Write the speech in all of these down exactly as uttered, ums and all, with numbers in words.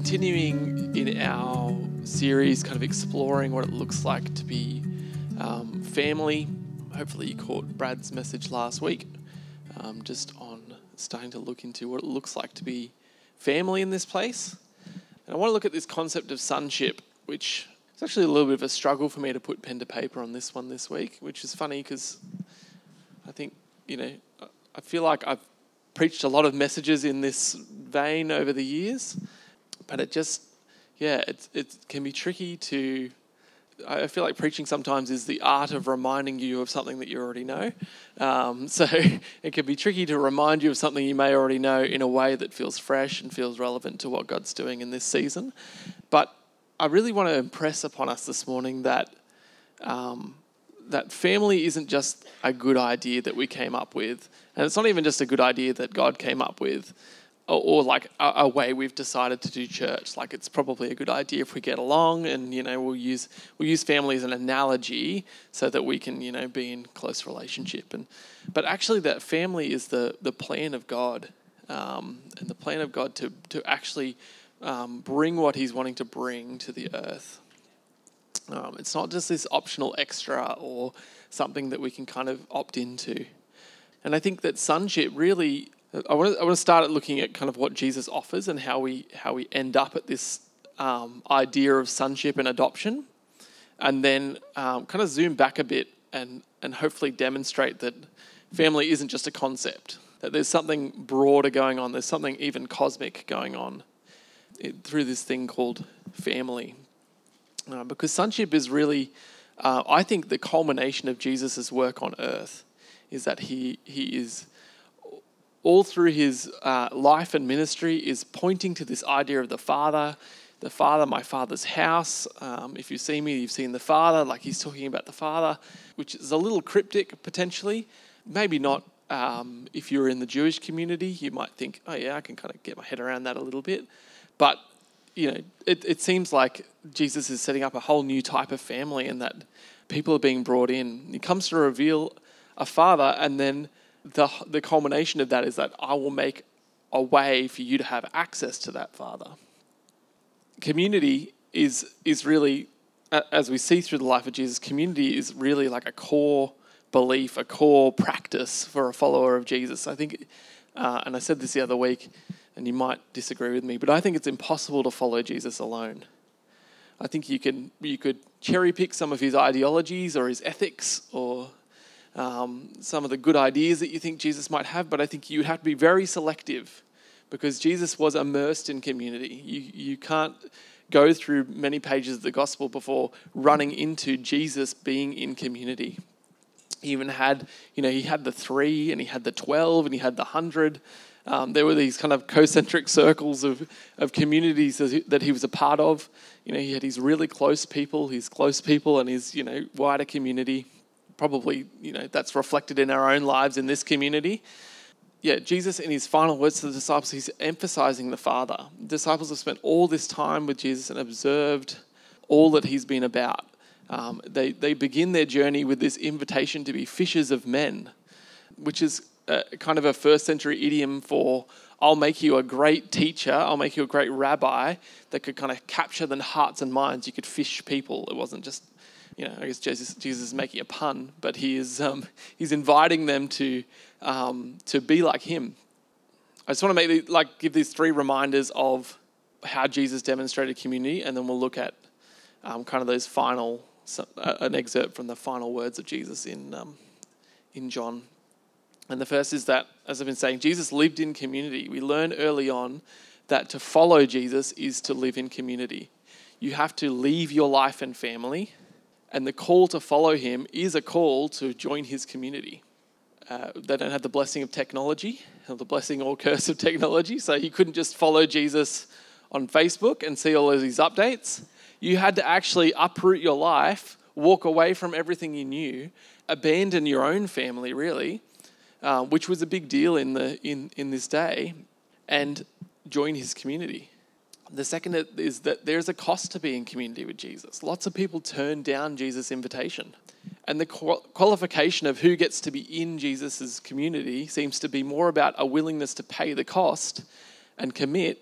continuing in our series, kind of exploring what it looks like to be um, family. Hopefully you caught Brad's message last week, um, just on starting to look into what it looks like to be family in this place. And I want to look at this concept of sonship, which is actually a little bit of a struggle for me to put pen to paper on this one this week, which is funny because I think, you know, I feel like I've preached a lot of messages in this vein over the years, but it just, yeah, it, it can be tricky to, I feel like preaching sometimes is the art of reminding you of something that you already know. Um, so it can be tricky to remind you of something you may already know in a way that feels fresh and feels relevant to what God's doing in this season. But I really want to impress upon us this morning that um, that family isn't just a good idea that we came up with. And it's not even just a good idea that God came up with, or, or like a, a way we've decided to do church. Like, it's probably a good idea if we get along, and, you know, we'll use we'll use family as an analogy so that we can, you know, be in close relationship. And but actually, that family is the the plan of God, um, and the plan of God to to actually um, bring what He's wanting to bring to the earth. Um, it's not just this optional extra or something that we can kind of opt into. And I think that sonship really, I want to I want to start at looking at kind of what Jesus offers and how we how we end up at this um, idea of sonship and adoption, and then um, kind of zoom back a bit and and hopefully demonstrate that family isn't just a concept, that there's something broader going on, there's something even cosmic going on it, through this thing called family. Uh, because sonship is really, uh, I think, the culmination of Jesus' work on earth, is that he he is, all through his uh, life and ministry, is pointing to this idea of the Father, the Father, my Father's house. Um, if you see me, you've seen the Father. Like, he's talking about the Father, which is a little cryptic potentially. Maybe not um, if you're in the Jewish community, you might think, oh yeah, I can kind of get my head around that a little bit. But you know, it, it seems like Jesus is setting up a whole new type of family, and that people are being brought in. He comes to reveal a father, and then the the culmination of that is that I will make a way for you to have access to that father. Community is is really, as we see through the life of Jesus, community is really like a core belief, a core practice for a follower of Jesus. I think, uh, and I said this the other week, and you might disagree with me, but I think it's impossible to follow Jesus alone. I think you can you could cherry pick some of his ideologies or his ethics or um, some of the good ideas that you think Jesus might have, but I think you'd have to be very selective, because Jesus was immersed in community. You you can't go through many pages of the gospel before running into Jesus being in community. He even had, you know, he had the three, and he had the twelve, and he had the hundred. Um, there were these kind of concentric circles of, of communities that he was a part of. You know, he had his really close people, his close people, and his, you know, wider community. Probably, you know, that's reflected in our own lives in this community. Yeah, Jesus, in his final words to the disciples, he's emphasizing the Father. The disciples have spent all this time with Jesus and observed all that he's been about. Um, they, they begin their journey with this invitation to be fishers of men, which is Uh, kind of a first century idiom for, I'll make you a great teacher, I'll make you a great rabbi that could kind of capture the hearts and minds. You could fish people. It wasn't just, you know, I guess Jesus, Jesus is making a pun, but he is um, he's inviting them to um, to be like him. I just want to make like give these three reminders of how Jesus demonstrated community, and then we'll look at um, kind of those final, uh, an excerpt from the final words of Jesus in um, in John. And the first is that, as I've been saying, Jesus lived in community. We learn early on that to follow Jesus is to live in community. You have to leave your life and family, and the call to follow him is a call to join his community. Uh, they don't have the blessing of technology, or the blessing or curse of technology, so you couldn't just follow Jesus on Facebook and see all of these updates. You had to actually uproot your life, walk away from everything you knew, abandon your own family, really, Uh, which was a big deal in the in, in this day, and join his community. The second is that there's a cost to be in community with Jesus. Lots of people turn down Jesus' invitation. And the qualification of who gets to be in Jesus' community seems to be more about a willingness to pay the cost and commit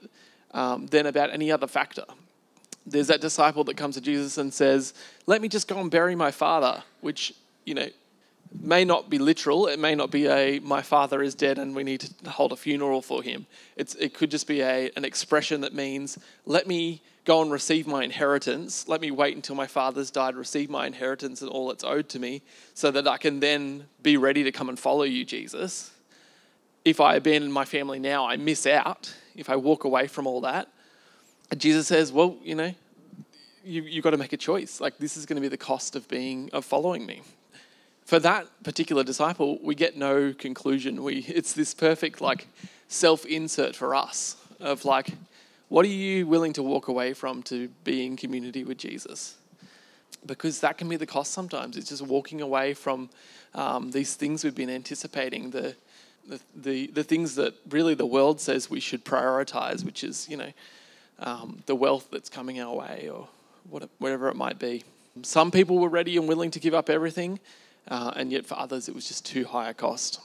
um, than about any other factor. There's that disciple that comes to Jesus and says, let me just go and bury my father, which, you know, may not be literal. It may not be a, my father is dead and we need to hold a funeral for him. It's It could just be a an expression that means, let me go and receive my inheritance. Let me wait until my father's died, receive my inheritance and all that's owed to me, so that I can then be ready to come and follow you, Jesus. If I abandon my family now, I miss out. If I walk away from all that. And Jesus says, well, you know, you, you've got to make a choice. Like, this is going to be the cost of being, of following me. For that particular disciple, we get no conclusion. We It's this perfect, like, self-insert for us of, like, what are you willing to walk away from to be in community with Jesus? Because that can be the cost sometimes. It's just walking away from um, these things we've been anticipating, the, the the the things that really the world says we should prioritize, which is, you know, um, the wealth that's coming our way or what, whatever it might be. Some people were ready and willing to give up everything, uh, and yet for others it was just too high a cost.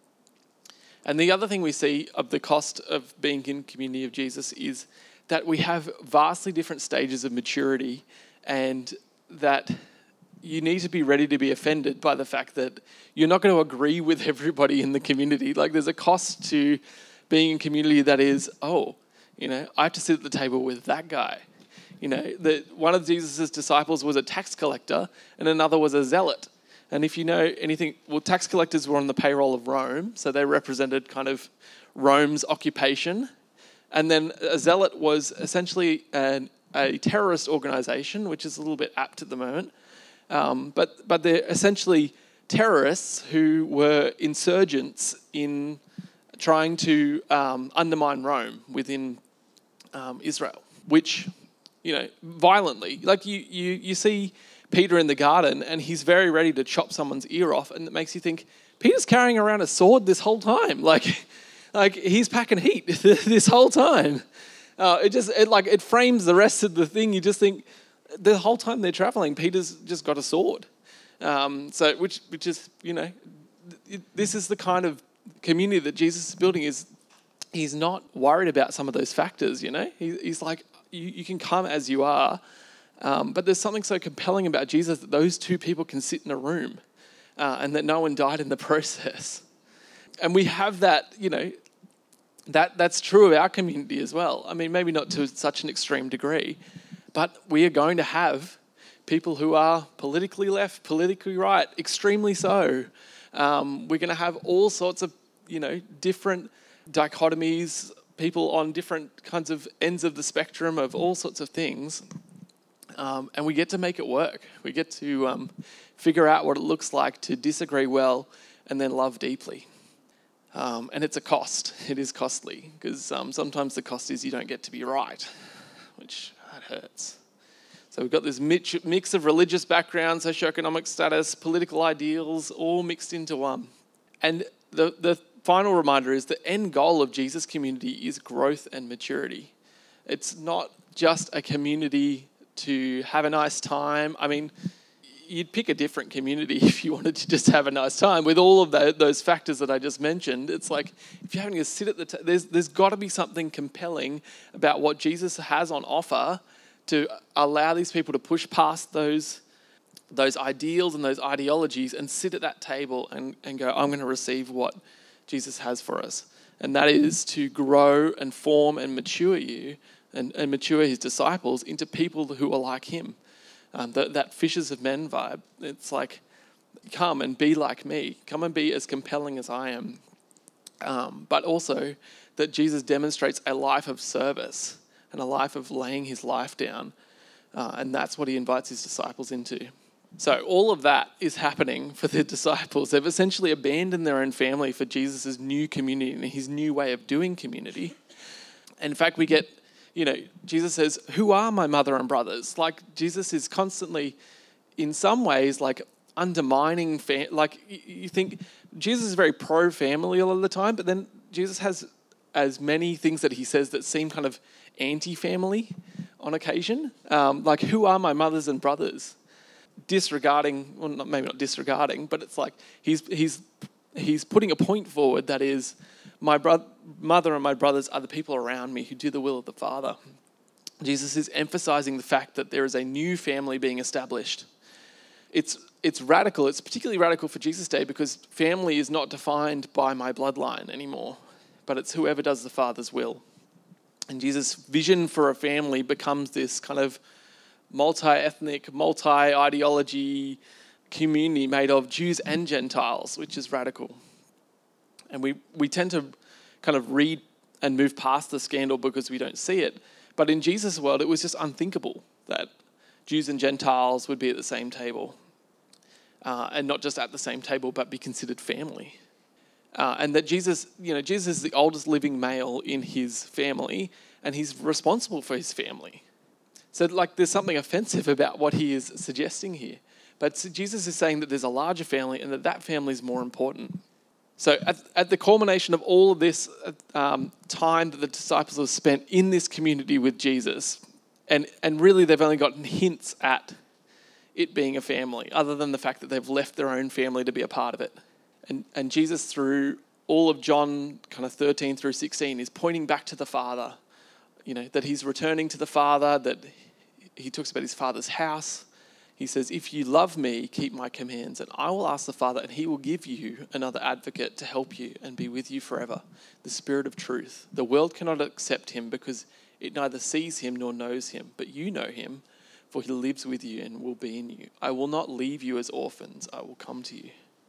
And the other thing we see of the cost of being in community of Jesus is that we have vastly different stages of maturity, and that you need to be ready to be offended by the fact that you're not going to agree with everybody in the community. Like, there's a cost to being in community that is, oh, you know, I have to sit at the table with that guy. You know, the, one of Jesus' disciples was a tax collector and another was a zealot. And if you know anything, well, tax collectors were on the payroll of Rome, so they represented kind of Rome's occupation. And then a zealot was essentially an, a terrorist organization, which is a little bit apt at the moment. Um, but but they're essentially terrorists who were insurgents in trying to um, undermine Rome within um, Israel, which, you know, violently. Like you, you, you see Peter in the garden and he's very ready to chop someone's ear off, and it makes you think, Peter's carrying around a sword this whole time. Like, like he's packing heat this whole time. Uh, it just, it like, it frames the rest of the thing. You just think, the whole time they're traveling, Peter's just got a sword. Um, so, which, which is, you know, it, this is the kind of community that Jesus is building. Is he's not worried about some of those factors, you know? He, he's like, you, you can come as you are, um, but there's something so compelling about Jesus that those two people can sit in a room uh, and that no one died in the process. And we have that, you know, that that's true of our community as well. I mean, maybe not to such an extreme degree, but we are going to have people who are politically left, politically right, extremely so. Um, we're going to have all sorts of, you know, different dichotomies, people on different kinds of ends of the spectrum of all sorts of things. Um, and we get to make it work. We get to um, figure out what it looks like to disagree well and then love deeply. Um, and it's a cost. It is costly because um, sometimes the cost is you don't get to be right, which that hurts. So we've got this mix of religious background, socioeconomic status, political ideals, all mixed into one. And the, the final reminder is the end goal of Jesus' community is growth and maturity. It's not just a community to have a nice time. I mean, you'd pick a different community if you wanted to just have a nice time with all of the, those factors that I just mentioned. It's like, if you're having to sit at the table, there's, there's got to be something compelling about what Jesus has on offer to allow these people to push past those those ideals and those ideologies and sit at that table and, and go, I'm going to receive what Jesus has for us. And that is to grow and form and mature you and, and mature his disciples into people who are like him. Um, that, that fishers of men vibe. It's like, come and be like me. Come and be as compelling as I am. Um, but also that Jesus demonstrates a life of service and a life of laying his life down. Uh, and that's what he invites his disciples into. So all of that is happening for the disciples. They've essentially abandoned their own family for Jesus' new community and his new way of doing community. And in fact, we get, you know, Jesus says, who are my mother and brothers? Like, Jesus is constantly, in some ways, like undermining, fam- like you think Jesus is very pro-family a lot of the time, but then Jesus has as many things that he says that seem kind of anti-family on occasion. Um, like, who are my mothers and brothers? Disregarding, well, not, maybe not disregarding, but it's like he's he's he's putting a point forward that is, my bro- mother and my brothers are the people around me who do the will of the Father. Jesus is emphasizing the fact that there is a new family being established. It's it's radical. It's particularly radical for Jesus' day because family is not defined by my bloodline anymore, but it's whoever does the Father's will. And Jesus' vision for a family becomes this kind of multi-ethnic, multi-ideology community made of Jews and Gentiles, which is radical. And we, we tend to kind of read and move past the scandal because we don't see it. But in Jesus' world, it was just unthinkable that Jews and Gentiles would be at the same table. Uh, and not just at the same table, but be considered family. Uh, and that Jesus, you know, Jesus is the oldest living male in his family, and he's responsible for his family. So, like, there's something offensive about what he is suggesting here. But Jesus is saying that there's a larger family, and that that family is more important. So, at, at the culmination of all of this um, time that the disciples have spent in this community with Jesus, and and really they've only gotten hints at it being a family, other than the fact that they've left their own family to be a part of it. And and Jesus, through all of John kind of thirteen through sixteen, is pointing back to the Father, you know, that he's returning to the Father, that he talks about his Father's house. He says, if you love me, keep my commands, and I will ask the Father, and he will give you another advocate to help you and be with you forever, the Spirit of truth. The world cannot accept him because it neither sees him nor knows him, but you know him, for he lives with you and will be in you. I will not leave you as orphans. I will come to you.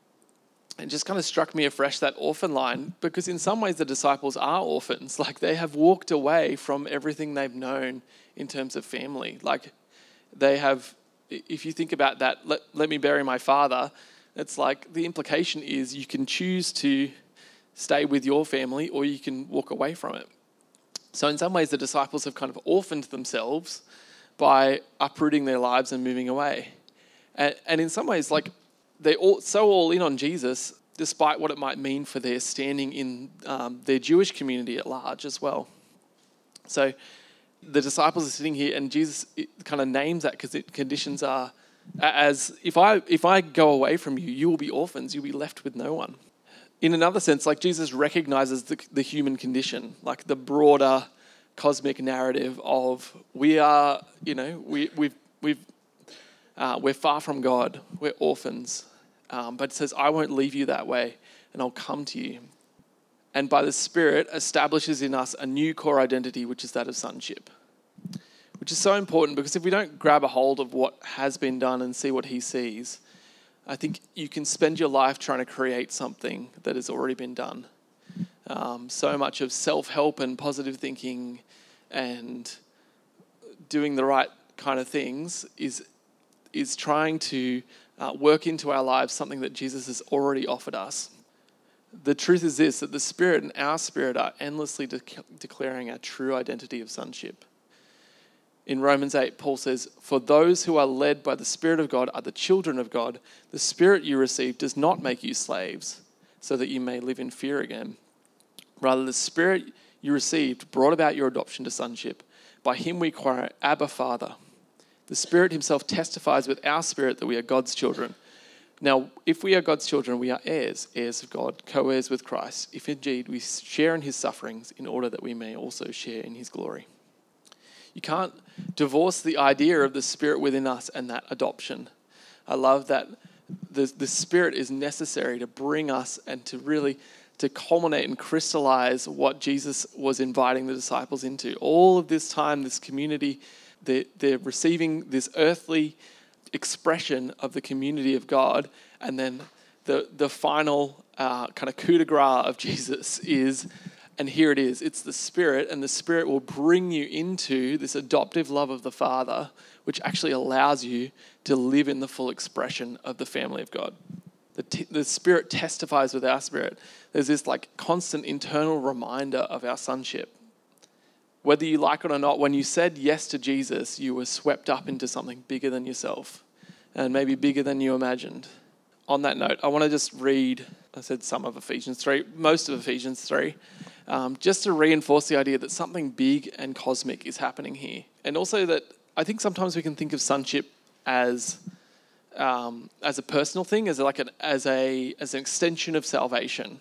And just kind of struck me afresh, that orphan line, because in some ways the disciples are orphans. Like, they have walked away from everything they've known in terms of family. Like, they have, if you think about that, let, let me bury my father, it's like the implication is you can choose to stay with your family or you can walk away from it. So in some ways the disciples have kind of orphaned themselves by uprooting their lives and moving away. And, and in some ways, like, they're all, so all in on Jesus, despite what it might mean for their standing in um, their Jewish community at large as well. So the disciples are sitting here, and Jesus kind of names that because conditions are as, if I if I go away from you, you will be orphans, you'll be left with no one. In another sense, like, Jesus recognizes the, the human condition, like the broader cosmic narrative of we are, you know, we we've we've uh, we're far from God, we're orphans, um, but it says, I won't leave you that way, and I'll come to you. And by the Spirit establishes in us a new core identity, which is that of sonship, which is so important, because if we don't grab a hold of what has been done and see what he sees, I think you can spend your life trying to create something that has already been done. Um, so much of self-help and positive thinking and doing the right kind of things is is trying to uh, work into our lives something that Jesus has already offered us. The truth is this, that the Spirit and our spirit are endlessly de- declaring our true identity of sonship. In Romans eight, Paul says, for those who are led by the Spirit of God are the children of God. The Spirit you receive does not make you slaves, so that you may live in fear again. Rather, the Spirit you received brought about your adoption to sonship. By him we cry, Abba, Father. The Spirit himself testifies with our spirit that we are God's children. Now, if we are God's children, we are heirs, heirs of God, co-heirs with Christ, if indeed we share in his sufferings, in order that we may also share in his glory. You can't divorce the idea of the Spirit within us and that adoption. I love that the, the Spirit is necessary to bring us and to really to culminate and crystallize what Jesus was inviting the disciples into. All of this time, this community, they're, they're receiving this earthly expression of the community of God, and then the the final uh, kind of coup de grace of Jesus is, and here it is, it's the Spirit, and the Spirit will bring you into this adoptive love of the Father, which actually allows you to live in the full expression of the family of God. The, t- the Spirit testifies with our spirit. There's this like constant internal reminder of our sonship. Whether you like it or not, when you said yes to Jesus, you were swept up into something bigger than yourself, and maybe bigger than you imagined. On that note, I want to just read, I said some of Ephesians three, most of Ephesians three, um, just to reinforce the idea that something big and cosmic is happening here. And also that I think sometimes we can think of sonship as um, as a personal thing, as like an as a as an extension of salvation.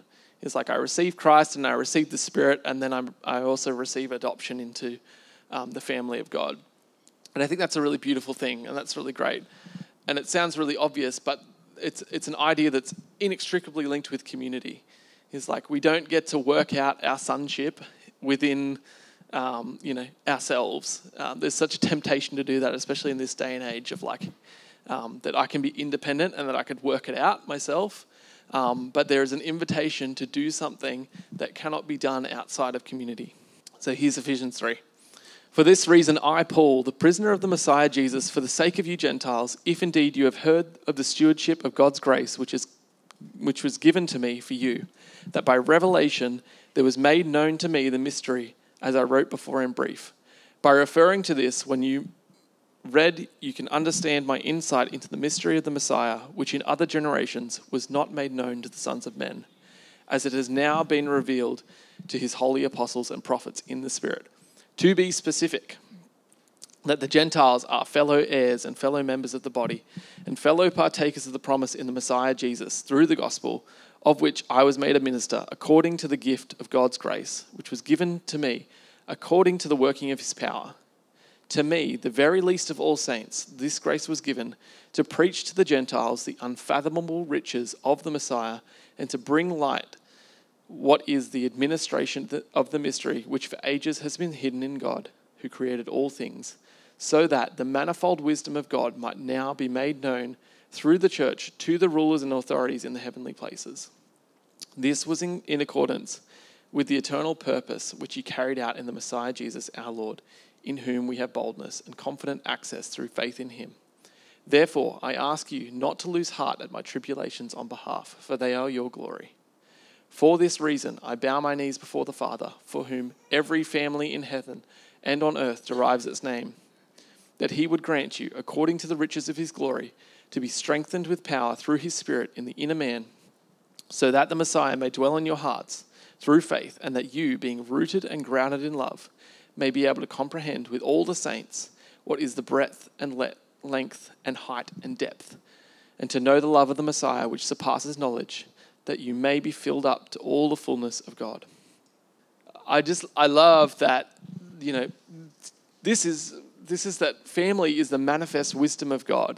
It's like I receive Christ and I receive the Spirit, and then I'm, I also receive adoption into um, the family of God. And I think that's a really beautiful thing, and that's really great. And it sounds really obvious, but it's it's an idea that's inextricably linked with community. It's like we don't get to work out our sonship within um, you know, ourselves. Um, there's such a temptation to do that, especially in this day and age of like um, that I can be independent and that I could work it out myself. Um, but there is an invitation to do something that cannot be done outside of community. So here's Ephesians three. For this reason, I, Paul, the prisoner of the Messiah Jesus, for the sake of you Gentiles, if indeed you have heard of the stewardship of God's grace, which is which was given to me for you, that by revelation there was made known to me the mystery, as I wrote before in brief. By referring to this, when you read, you can understand my insight into the mystery of the Messiah, which in other generations was not made known to the sons of men, as it has now been revealed to his holy apostles and prophets in the Spirit. To be specific, that the Gentiles are fellow heirs and fellow members of the body, and fellow partakers of the promise in the Messiah Jesus through the gospel, of which I was made a minister, according to the gift of God's grace, which was given to me, according to the working of his power. To me, the very least of all saints, this grace was given to preach to the Gentiles the unfathomable riches of the Messiah, and to bring light what is the administration of the mystery, which for ages has been hidden in God, who created all things, so that the manifold wisdom of God might now be made known through the church to the rulers and authorities in the heavenly places. This was in, in accordance with the eternal purpose which he carried out in the Messiah Jesus our Lord, in whom we have boldness and confident access through faith in him. Therefore, I ask you not to lose heart at my tribulations on behalf, for they are your glory. For this reason, I bow my knees before the Father, for whom every family in heaven and on earth derives its name, that he would grant you, according to the riches of his glory, to be strengthened with power through his Spirit in the inner man, so that the Messiah may dwell in your hearts through faith, and that you, being rooted and grounded in love, may be able to comprehend with all the saints what is the breadth and le- length and height and depth, and to know the love of the Messiah, which surpasses knowledge, that you may be filled up to all the fullness of God. I just, I love that, you know, this is, this is that family is the manifest wisdom of God.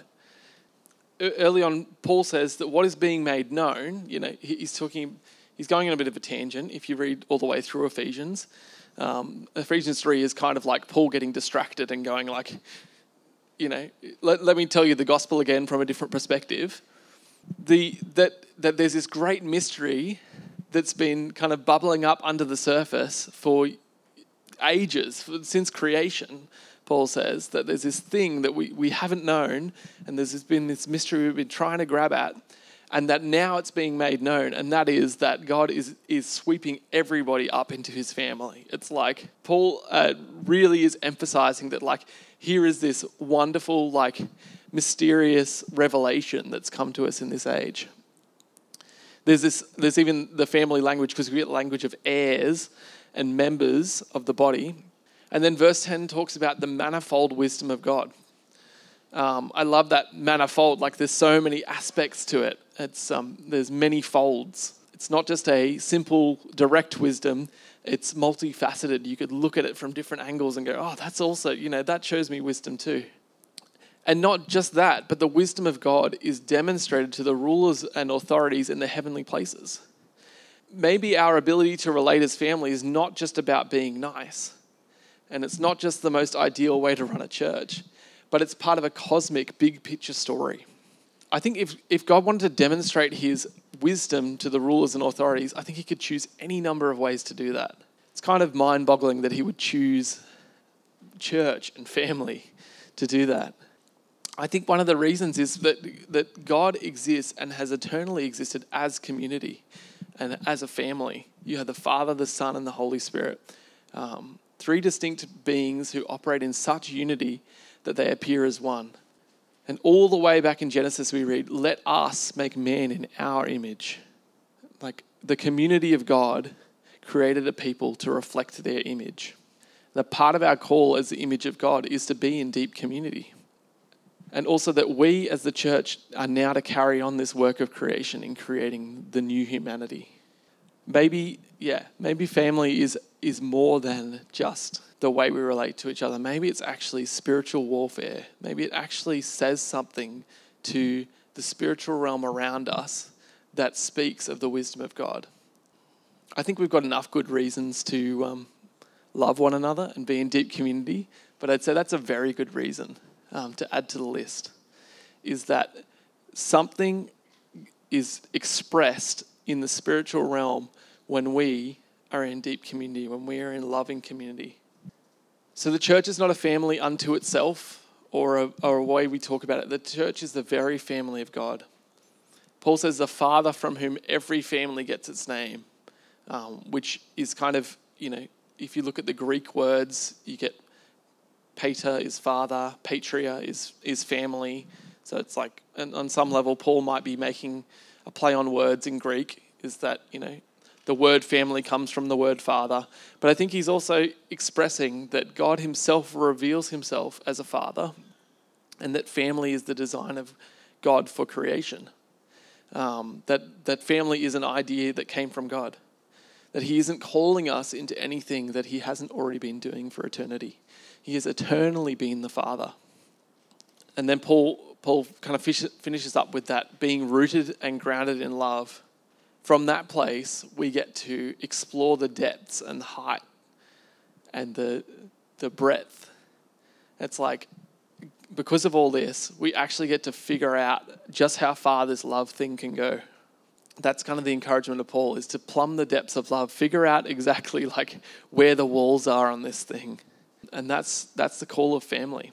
Early on, Paul says that what is being made known, you know, he's talking, he's going on a bit of a tangent if you read all the way through Ephesians. Um, Ephesians three is kind of like Paul getting distracted and going like, you know, let, let me tell you the gospel again from a different perspective. The that that there's this great mystery that's been kind of bubbling up under the surface for ages, for, since creation. Paul says that there's this thing that we, we haven't known, and there's been this mystery we've been trying to grab at, and that now it's being made known, and that is that God is is sweeping everybody up into his family. It's like Paul uh, really is emphasizing that, like, here is this wonderful, like, mysterious revelation that's come to us in this age. There's this. There's even the family language, because we get the language of heirs and members of the body. And then verse ten talks about the manifold wisdom of God. Um, I love that manifold. Like, there's so many aspects to it. It's um, there's many folds. It's not just a simple direct wisdom. It's multifaceted. You could look at it from different angles and go, oh, that's also, you know, that shows me wisdom too. And not just that, but the wisdom of God is demonstrated to the rulers and authorities in the heavenly places. Maybe our ability to relate as family is not just about being nice, and it's not just the most ideal way to run a church, but it's part of a cosmic big picture story. I think if, if God wanted to demonstrate his wisdom to the rulers and authorities, I think he could choose any number of ways to do that. It's kind of mind-boggling that he would choose church and family to do that. I think one of the reasons is that that God exists and has eternally existed as community and as a family. You have the Father, the Son, and the Holy Spirit. Um, three distinct beings who operate in such unity that they appear as one. And all the way back in Genesis we read, let us make man in our image. Like, the community of God created a people to reflect their image. The part of our call as the image of God is to be in deep community. And also that we as the church are now to carry on this work of creation in creating the new humanity. maybe, yeah, maybe family is is more than just the way we relate to each other. Maybe it's actually spiritual warfare. Maybe it actually says something to the spiritual realm around us that speaks of the wisdom of God. I think we've got enough good reasons to um, love one another and be in deep community, but I'd say that's a very good reason um, to add to the list, is that something is expressed in the spiritual realm when we are in deep community, when we are in loving community. So the church is not a family unto itself or a, or a way we talk about it. The church is the very family of God. Paul says the Father from whom every family gets its name, um, which is kind of, you know, if you look at the Greek words, you get pater is father, patria is, is family. So it's like, and on some level, Paul might be making a play on words in Greek, is that, you know, the word family comes from the word father. But I think he's also expressing that God himself reveals himself as a father, and that family is the design of God for creation. Um, that, that family is an idea that came from God. That he isn't calling us into anything that he hasn't already been doing for eternity. He has eternally been the Father. And then Paul Paul kind of finishes up with that, being rooted and grounded in love. From that place, we get to explore the depths and height and the the breadth. It's like, because of all this, we actually get to figure out just how far this love thing can go. That's kind of the encouragement of Paul, is to plumb the depths of love, figure out exactly like where the walls are on this thing. And that's that's the call of family.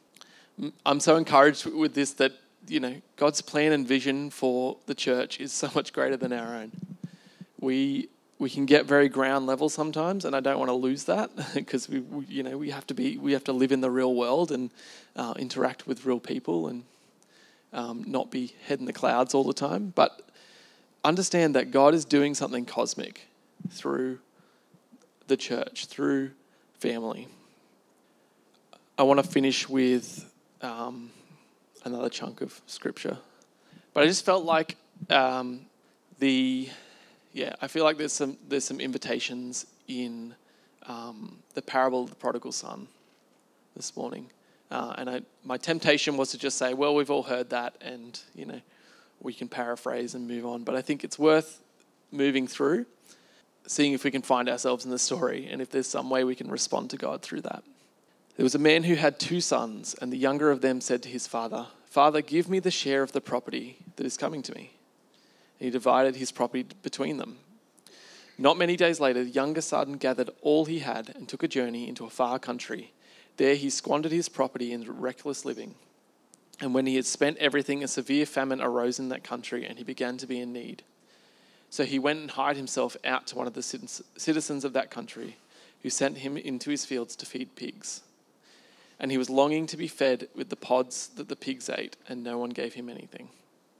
I'm so encouraged with this that, you know, God's plan and vision for the church is so much greater than our own. We we can get very ground level sometimes, and I don't want to lose that because we, we you know we have to be we have to live in the real world and uh, interact with real people and um, not be head in the clouds all the time. But understand that God is doing something cosmic through the church, through family. I want to finish with um, another chunk of scripture. But I just felt like um, the, yeah, I feel like there's some there's some invitations in um, the parable of the prodigal son this morning. Uh, and I, my temptation was to just say, well, we've all heard that, and, you know, we can paraphrase and move on. But I think it's worth moving through, seeing if we can find ourselves in the story and if there's some way we can respond to God through that. There was a man who had two sons, and the younger of them said to his father, "Father, give me the share of the property that is coming to me." And he divided his property between them. Not many days later, the younger son gathered all he had and took a journey into a far country. There he squandered his property in reckless living. And when he had spent everything, a severe famine arose in that country, and he began to be in need. So he went and hired himself out to one of the citizens of that country, who sent him into his fields to feed pigs. And he was longing to be fed with the pods that the pigs ate, and no one gave him anything.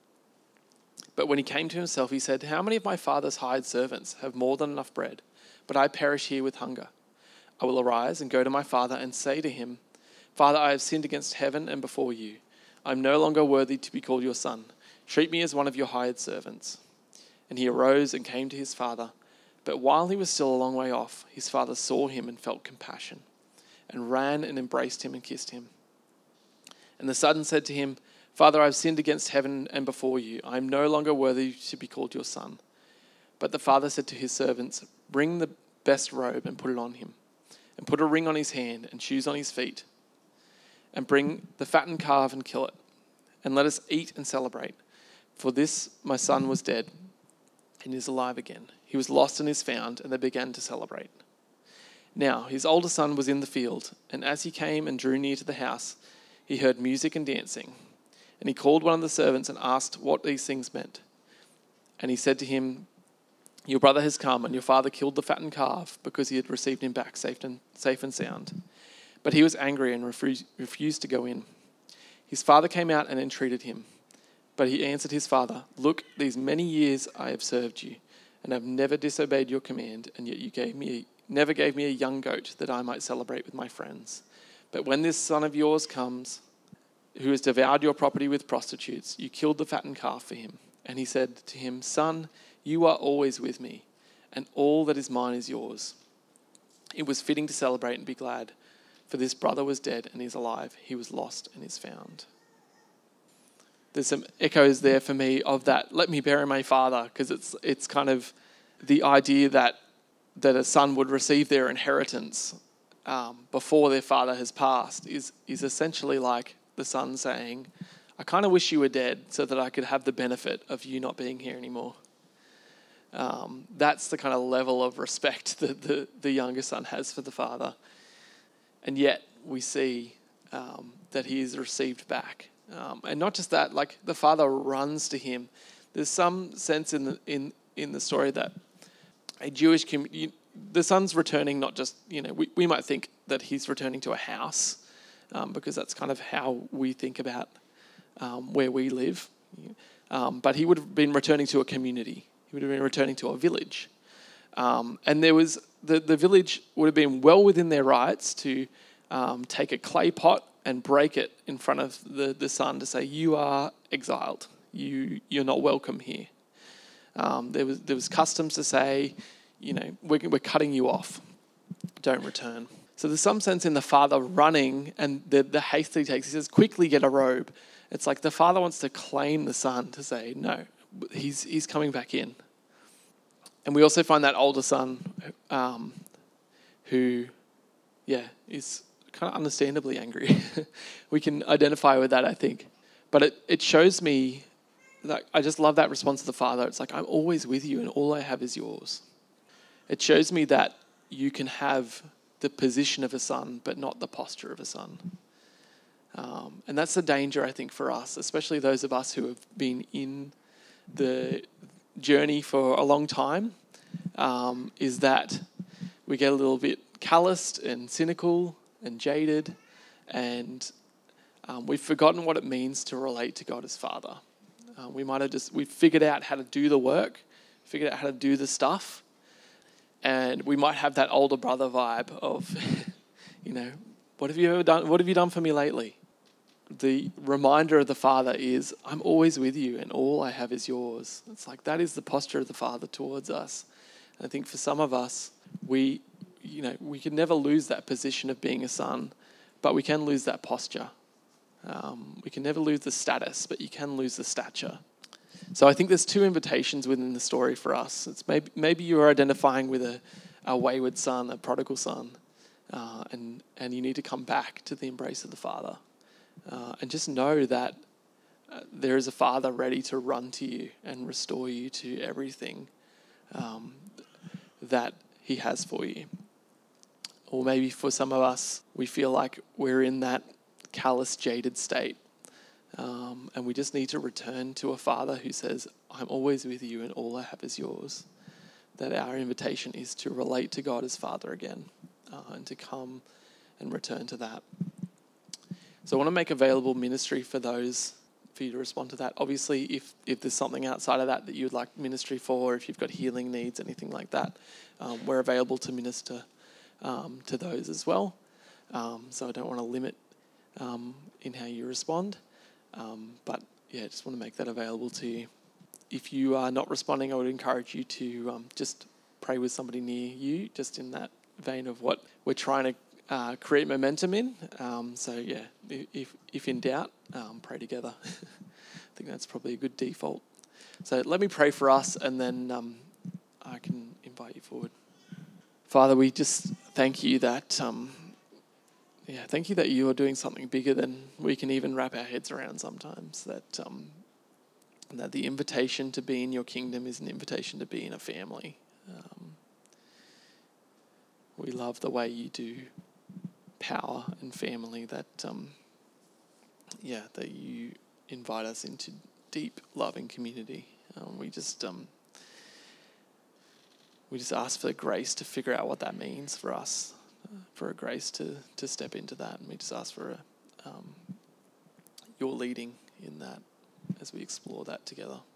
But when he came to himself, he said, "How many of my father's hired servants have more than enough bread, but I perish here with hunger? I will arise and go to my father and say to him, 'Father, I have sinned against heaven and before you. I am no longer worthy to be called your son. Treat me as one of your hired servants.' And he arose and came to his father. But while he was still a long way off, his father saw him and felt compassion, and ran and embraced him and kissed him. And the son said to him, 'Father, I have sinned against heaven and before you. I am no longer worthy to be called your son.' But the father said to his servants, 'Bring the best robe and put it on him, and put a ring on his hand and shoes on his feet. And bring the fattened calf and kill it, and let us eat and celebrate. For this my son was dead and is alive again. He was lost and is found,' and they began to celebrate. Now his older son was in the field, and as he came and drew near to the house, he heard music and dancing. And he called one of the servants and asked what these things meant. And he said to him, 'Your brother has come, and your father killed the fattened calf because he had received him back safe and, safe and sound.' But he was angry and refused, refused to go in. His father came out and entreated him. But he answered his father, 'Look, these many years I have served you, and have never disobeyed your command, and yet you gave me a never gave me a young goat that I might celebrate with my friends. But when this son of yours comes, who has devoured your property with prostitutes, you killed the fattened calf for him.' And he said to him, 'Son, you are always with me, and all that is mine is yours. It was fitting to celebrate and be glad, for this brother was dead and is alive. He was lost and is found. There's some echoes there for me of that. Let me bury my father, because it's it's kind of the idea that that a son would receive their inheritance um, before their father has passed is is essentially like the son saying, I kind of wish you were dead so that I could have the benefit of you not being here anymore. Um, that's the kind of level of respect that the, the younger son has for the father. And yet we see um, that he is received back. Um, and not just that, like the father runs to him. There's some sense in the, in, in the story that a Jewish community, the son's returning not just, you know, we, we might think that he's returning to a house um, because that's kind of how we think about um, where we live. Um, but he would have been returning to a community. He would have been returning to a village. Um, and there was, the, the village would have been well within their rights to um, take a clay pot and break it in front of the, the son to say, you are exiled. You, you're not welcome here. Um, there was there was customs to say, you know, we're, we're cutting you off. Don't return. So there's some sense in the father running and the, the haste that he takes. He says, quickly get a robe. It's like the father wants to claim the son to say, no, he's he's coming back in. And we also find that older son um, who, yeah, is kind of understandably angry. We can identify with that, I think. But it, it shows me, that I just love that response of the father. It's like, I'm always with you and all I have is yours. It shows me that you can have the position of a son, but not the posture of a son. Um, and that's the danger, I think, for us, especially those of us who have been in the journey for a long time, um, is that we get a little bit calloused and cynical and jaded, and um, we've forgotten what it means to relate to God as Father. Uh, we might have just, we've figured out how to do the work, figured out how to do the stuff, and we might have that older brother vibe of, you know, what have you ever done? What have you done for me lately? The reminder of the Father is, I'm always with you and all I have is yours. It's like that is the posture of the Father towards us. And I think for some of us, we, you know, we can never lose that position of being a son, but we can lose that posture. Um, we can never lose the status, but you can lose the stature. So I think there's two invitations within the story for us. It's maybe maybe you are identifying with a, a wayward son, a prodigal son, uh, and and you need to come back to the embrace of the Father, uh, and just know that uh, there is a Father ready to run to you and restore you to everything um, that He has for you. Or maybe for some of us, we feel like we're in that callous, jaded state. Um, and we just need to return to a Father who says, I'm always with you and all I have is yours. That our invitation is to relate to God as Father again, uh, and to come and return to that. So I want to make available ministry for those, for you to respond to that. Obviously, if, if there's something outside of that that you'd like ministry for, if you've got healing needs, anything like that, um, we're available to minister um, to those as well. Um, so I don't want to limit um, in how you respond. Um, but yeah, just want to make that available to you. If you are not responding, I would encourage you to um, just pray with somebody near you, just in that vein of what we're trying to uh, create momentum in. Um, so yeah, if if in doubt, um, pray together. I think that's probably a good default. So let me pray for us, and then um, I can invite you forward. Father, we just thank you that. Um, Yeah, thank you that you are doing something bigger than we can even wrap our heads around sometimes. That um, that the invitation to be in your kingdom is an invitation to be in a family. Um, we love the way you do power and family. That um, yeah, that you invite us into deep loving community. Um, we just um, we just ask for the grace to figure out what that means for us. For a grace to, to step into that. And we just ask for a, um, your leading in that as we explore that together.